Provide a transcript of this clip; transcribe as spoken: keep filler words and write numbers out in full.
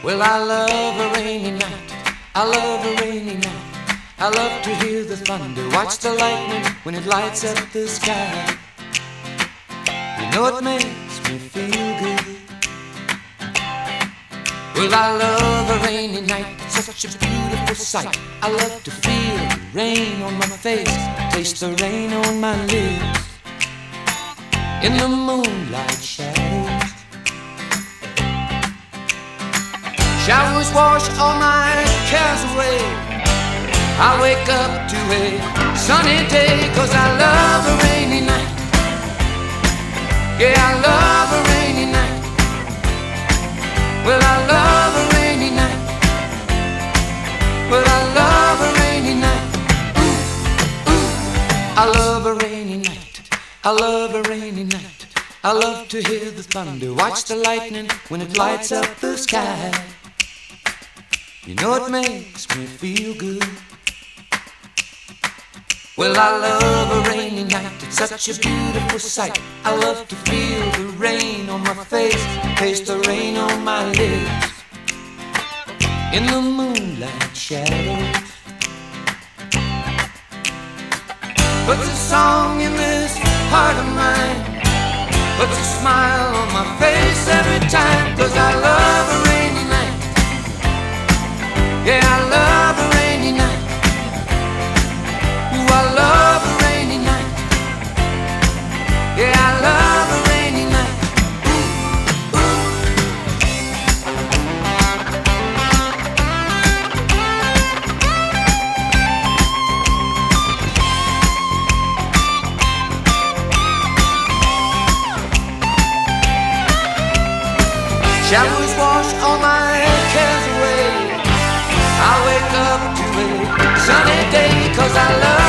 Well, I love a rainy night. I love a rainy night. I love to hear the thunder, watch the lightning when it lights up the sky. You know it makes me feel good. Well, I love a rainy night. It's such a beautiful sight. I love to feel the rain on my face, taste the rain on my lips. In the moonlight shadows, showers wash all my cares away. I wake up to a sunny day, 'cause I love a rainy night. Yeah, I love a rainy night. Well, I love a rainy night. Well, I love a rainy night. Ooh, ooh. I love a rainy night. I love a rainy night. I love to hear the thunder, watch the lightning when it lights up the sky. You know it makes me feel good. Well, I love a rainy night. It's such a beautiful sight. I love to feel the rain on my face, taste the rain on my lips. In the moonlight shadows, puts a song in this heart of mine, puts a smile on my face every time, 'cause I love a rainy night. Yeah, I love a rainy night. Ooh, I love a rainy night. Yeah, I love a rainy night. Ooh, ooh. Showers wash all my cares away. I wake up to a sunny day, 'cause I love